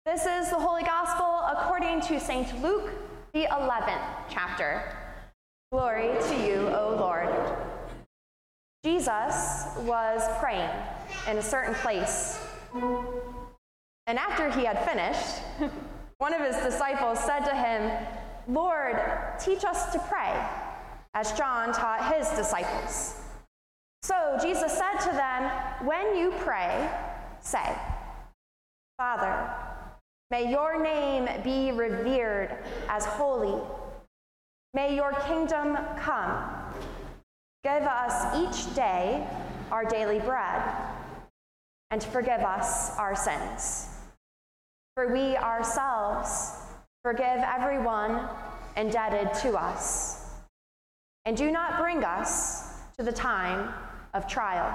This is the Holy Gospel according to St. Luke, the 11th chapter. Glory to you, O Lord. Jesus was praying in a certain place. And after he had finished, one of his disciples said to him, "Lord, teach us to pray, as John taught his disciples." So Jesus said to them, "When you pray, say, 'Father, may your name be revered as holy. May your kingdom come. Give us each day our daily bread, and forgive us our sins. For we ourselves forgive everyone indebted to us. And do not bring us to the time of trial."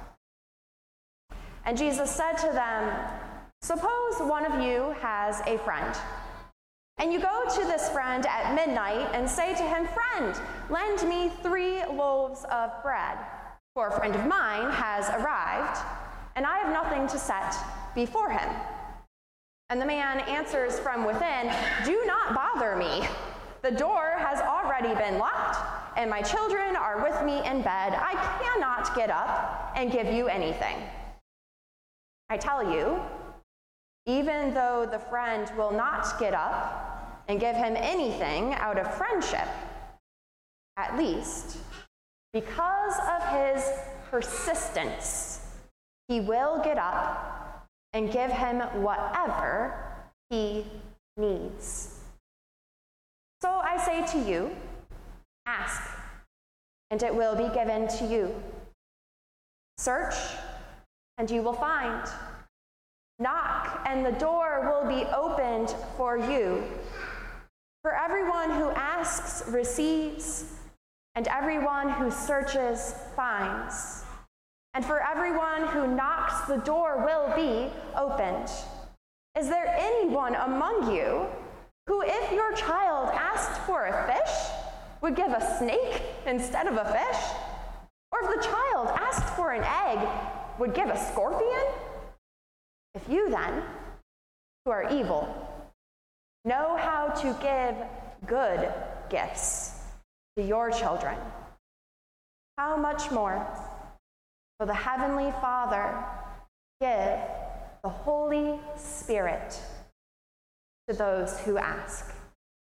And Jesus said to them, "Suppose one of you has a friend, and you go to this friend at midnight and say to him, 'Friend, lend me 3 loaves of bread, for a friend of mine has arrived, and I have nothing to set before him.' And the man answers from within, 'Do not bother me. The door has already been locked, and my children are with me in bed. I cannot get up and give you anything.' I tell you, even though the friend will not get up and give him anything out of friendship, at least because of his persistence, he will get up and give him whatever he needs. So I say to you, ask, and it will be given to you. Search, and you will find. Knock, and the door will be opened for you. For everyone who asks receives, and everyone who searches finds. And for everyone who knocks, the door will be opened. Is there anyone among you who, if your child asked for a fish, would give a snake instead of a fish? Or if the child asked for an egg, would give a scorpion? If you then, who are evil, know how to give good gifts to your children, how much more will the Heavenly Father give the Holy Spirit to those who ask?"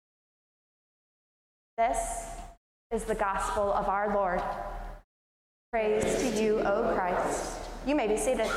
This is the gospel of our Lord. Praise to you, O Christ. You may be seated.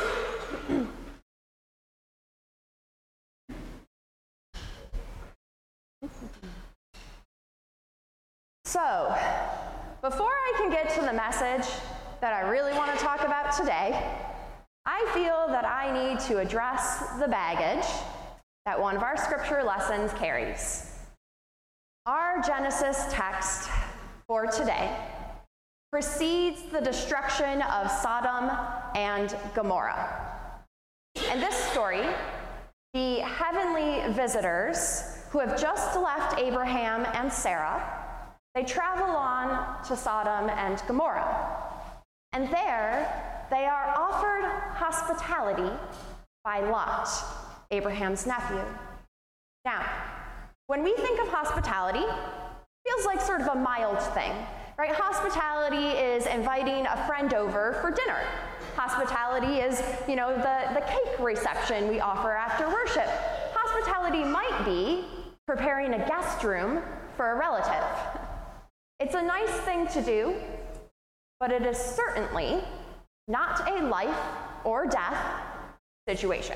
So, before I can get to the message that I really want to talk about today, I feel that I need to address the baggage that one of our scripture lessons carries. Our Genesis text for today precedes the destruction of Sodom and Gomorrah. In this story, the heavenly visitors who have just left Abraham and Sarah, they travel on to Sodom and Gomorrah. And there, they are offered hospitality by Lot, Abraham's nephew. Now, when we think of hospitality, it feels like sort of a mild thing, right? Hospitality is inviting a friend over for dinner. Hospitality is, the cake reception we offer after worship. Hospitality might be preparing a guest room for a relative. It's a nice thing to do, but it is certainly not a life or death situation.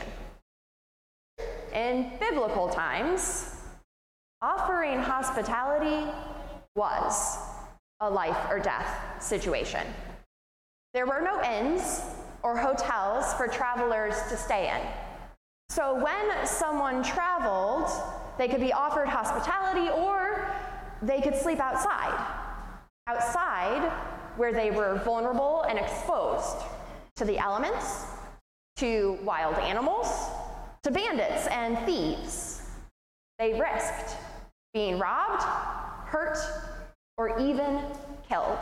In biblical times, offering hospitality was a life or death situation. There were no inns or hotels for travelers to stay in. So when someone traveled, they could be offered hospitality or they could sleep outside where they were vulnerable and exposed to the elements, to wild animals, to bandits and thieves. They risked being robbed, hurt, or even killed.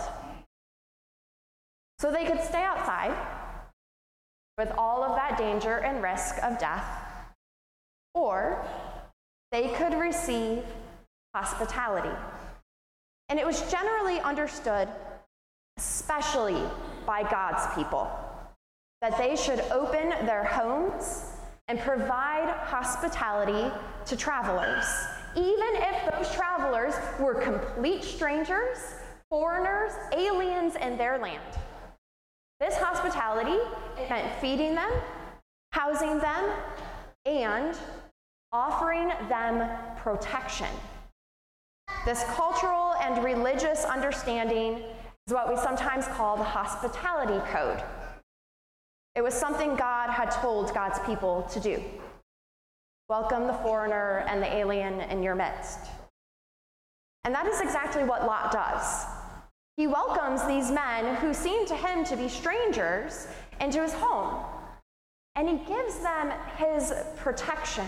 So they could stay outside with all of that danger and risk of death or they could receive hospitality. And it was generally understood, especially by God's people, that they should open their homes and provide hospitality to travelers, even if those travelers were complete strangers, foreigners, aliens in their land. This hospitality meant feeding them, housing them, and offering them protection. This cultural and religious understanding is what we sometimes call the hospitality code. It was something God had told God's people to do. Welcome the foreigner and the alien in your midst. And that is exactly what Lot does. He welcomes these men who seem to him to be strangers into his home, and he gives them his protection.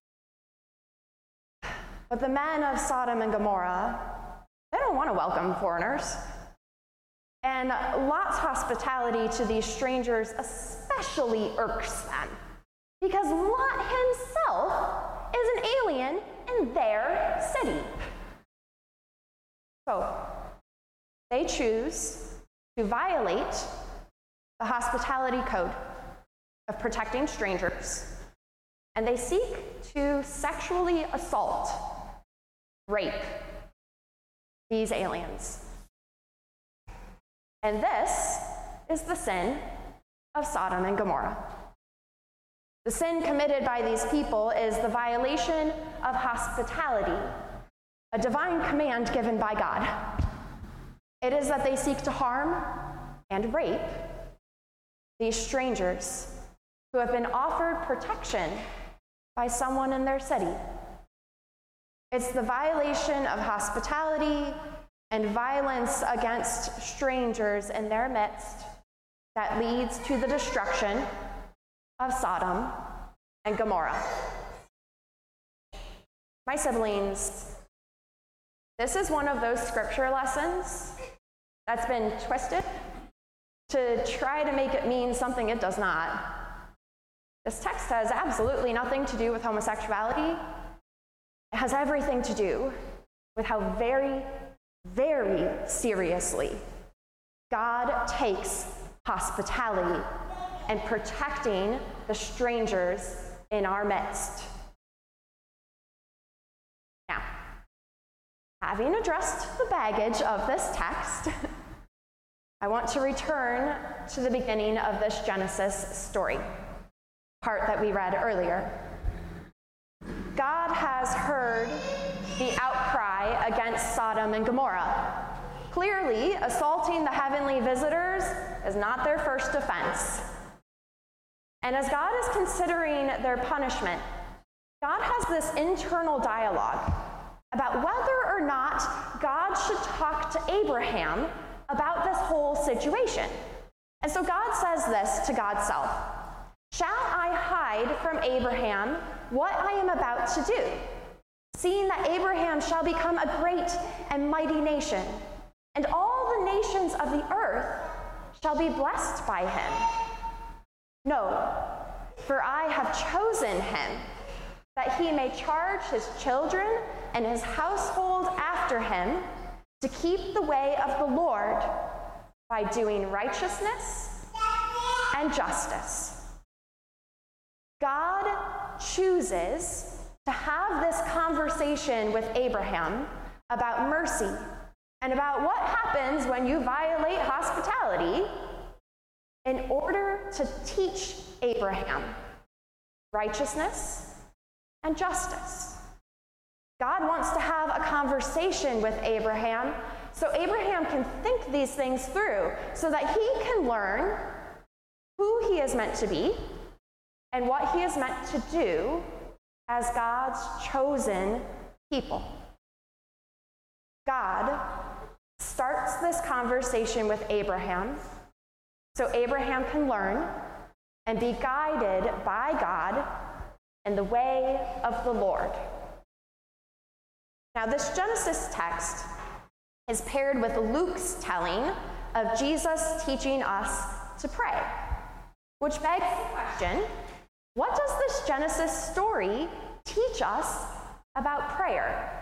But the men of Sodom and Gomorrah, they don't want to welcome foreigners. And Lot's hospitality to these strangers especially irks them, because Lot himself is an alien in their city. So they choose to violate the hospitality code of protecting strangers, and they seek to sexually assault, rape these aliens. And this is the sin of Sodom and Gomorrah. The sin committed by these people is the violation of hospitality, a divine command given by God. It is that they seek to harm and rape these strangers who have been offered protection by someone in their city. It's the violation of hospitality and violence against strangers in their midst that leads to the destruction of Sodom and Gomorrah. My siblings, this is one of those scripture lessons that's been twisted to try to make it mean something it does not. This text has absolutely nothing to do with homosexuality. It has everything to do with how very, very seriously God takes hospitality and protecting the strangers in our midst. Now, having addressed the baggage of this text, I want to return to the beginning of this Genesis story, part that we read earlier. God has heard the outcry against Sodom and Gomorrah. Clearly, assaulting the heavenly visitors is not their first offense. And as God is considering their punishment, God has this internal dialogue about whether or not God should talk to Abraham about this whole situation. And so God says this to God's self: "Shall I hide from Abraham what I am about to do, seeing that Abraham shall become a great and mighty nation, and all the nations of the earth shall be blessed by him? No, for I have chosen him, that he may charge his children and his household after him to keep the way of the Lord by doing righteousness and justice." God chooses to have this conversation with Abraham about mercy and about what happens when you violate hospitality in order to teach Abraham righteousness and justice. God wants to have a conversation with Abraham so Abraham can think these things through, so that he can learn who he is meant to be and what he is meant to do as God's chosen people. God starts this conversation with Abraham so Abraham can learn and be guided by God in the way of the Lord. Now, this Genesis text is paired with Luke's telling of Jesus teaching us to pray, which begs the question, what does this Genesis story teach us about prayer.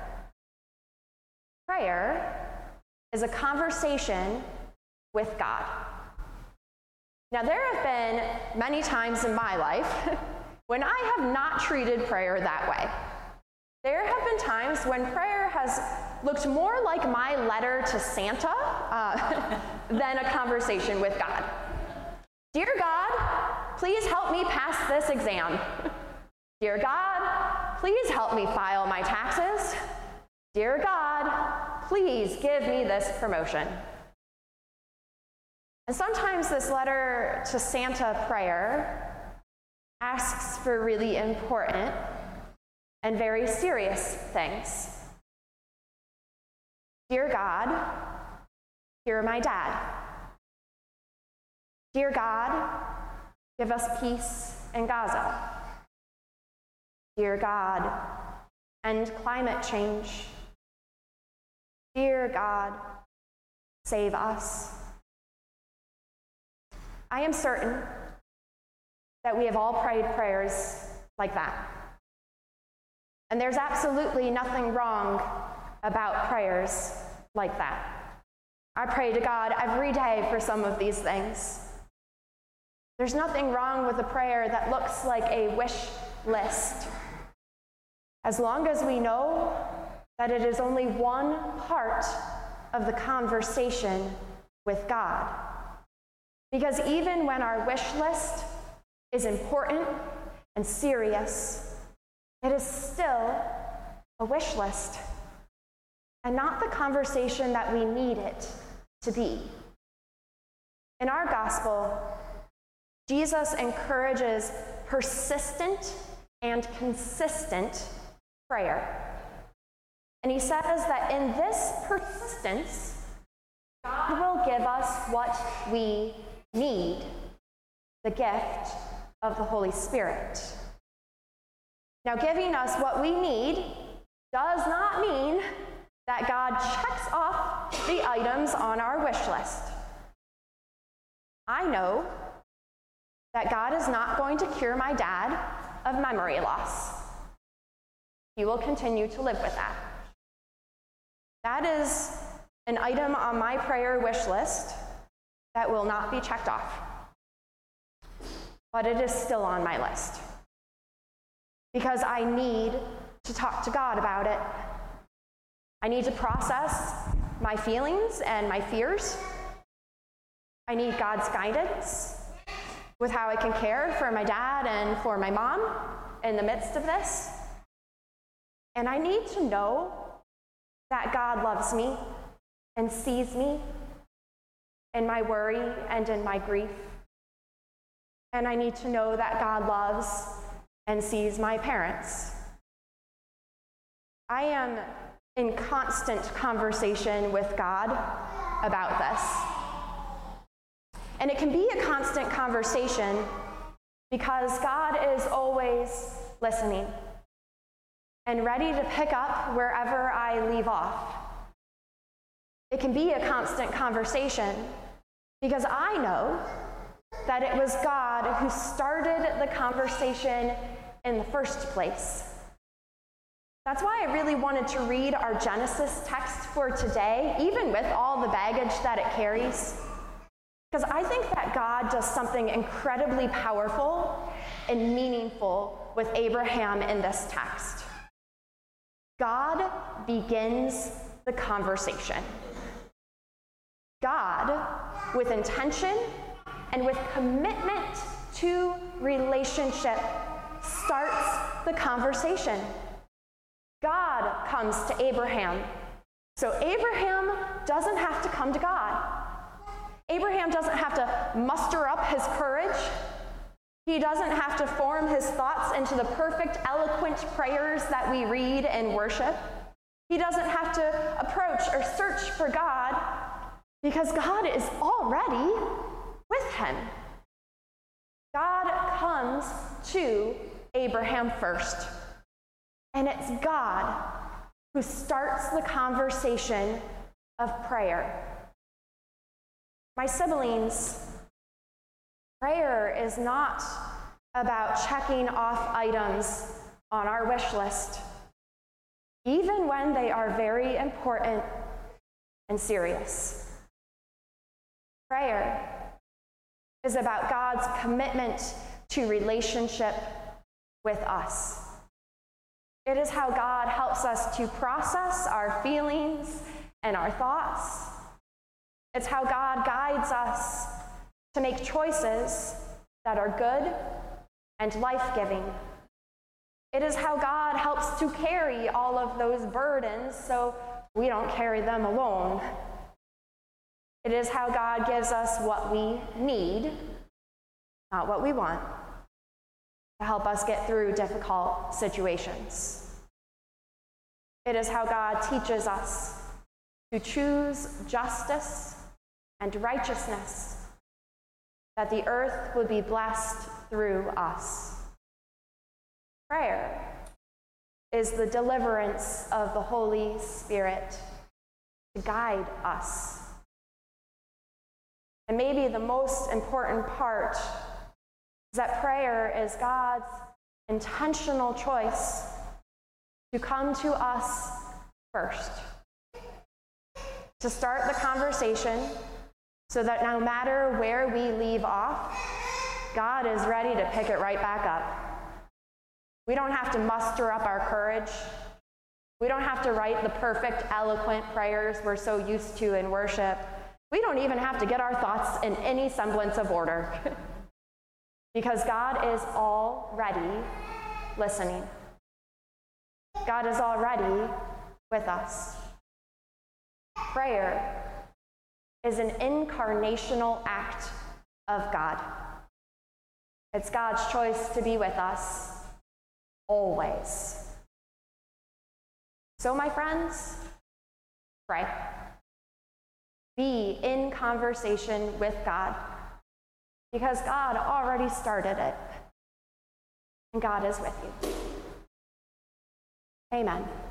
Prayer is a conversation with God. Now, there have been many times in my life when I have not treated prayer that way. There have been times when prayer has looked more like my letter to Santa than a conversation with God. Dear God, please help me pass this exam. Dear God, please help me file my taxes. Dear God, please give me this promotion. And sometimes this letter to Santa prayer asks for really important and very serious things. Dear God, hear my dad. Dear God, give us peace in Gaza. Dear God, end climate change. Dear God, save us. I am certain that we have all prayed prayers like that. And there's absolutely nothing wrong about prayers like that. I pray to God every day for some of these things. There's nothing wrong with a prayer that looks like a wish list, as long as we know that it is only one part of the conversation with God. Because even when our wish list is important and serious, it is still a wish list and not the conversation that we need it to be. In our gospel, Jesus encourages persistent and consistent prayer. And he says that in this persistence, God will give us what we need, the gift of the Holy Spirit. Now, giving us what we need does not mean that God checks off the items on our wish list. I know that God is not going to cure my dad of memory loss. He will continue to live with that. That is an item on my prayer wish list that will not be checked off. But it is still on my list. Because I need to talk to God about it. I need to process my feelings and my fears. I need God's guidance with how I can care for my dad and for my mom in the midst of this. And I need to know that God loves me and sees me in my worry and in my grief. And I need to know that God loves and sees my parents. I am in constant conversation with God about this. And it can be a constant conversation because God is always listening and ready to pick up wherever I leave off. It can be a constant conversation because I know that it was God who started the conversation in the first place. That's why I really wanted to read our Genesis text for today, even with all the baggage that it carries. Because I think that God does something incredibly powerful and meaningful with Abraham in this text. God begins the conversation. God, with intention and with commitment to relationship, starts the conversation. God comes to Abraham. So Abraham doesn't have to come to God. Abraham doesn't have to muster up his courage. He doesn't have to form his thoughts into the perfect, eloquent prayers that we read in worship. He doesn't have to approach or search for God because God is already with him. God comes to Abraham first. And it's God who starts the conversation of prayer. My siblings, prayer is not about checking off items on our wish list, even when they are very important and serious. Prayer is about God's commitment to relationship with us. It is how God helps us to process our feelings and our thoughts. It's how God guides us to make choices that are good and life-giving. It is how God helps to carry all of those burdens so we don't carry them alone. It is how God gives us what we need, not what we want, to help us get through difficult situations. It is how God teaches us to choose justice and righteousness, that the earth would be blessed through us. Prayer is the deliverance of the Holy Spirit to guide us. And maybe the most important part is that prayer is God's intentional choice to come to us first, to start the conversation so that no matter where we leave off, God is ready to pick it right back up. We don't have to muster up our courage. We don't have to write the perfect, eloquent prayers we're so used to in worship. We don't even have to get our thoughts in any semblance of order because God is already listening. God is already with us. Prayer is an incarnational act of God. It's God's choice to be with us always. So, my friends, pray. Be in conversation with God because God already started it, and God is with you. Amen.